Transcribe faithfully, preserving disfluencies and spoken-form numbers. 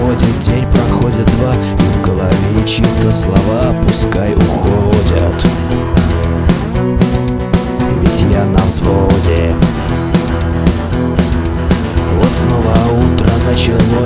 проходит день, проходит два, и в голове чьи-то слова пускай уходят. Ведь я на взводе. Вот снова утро началось.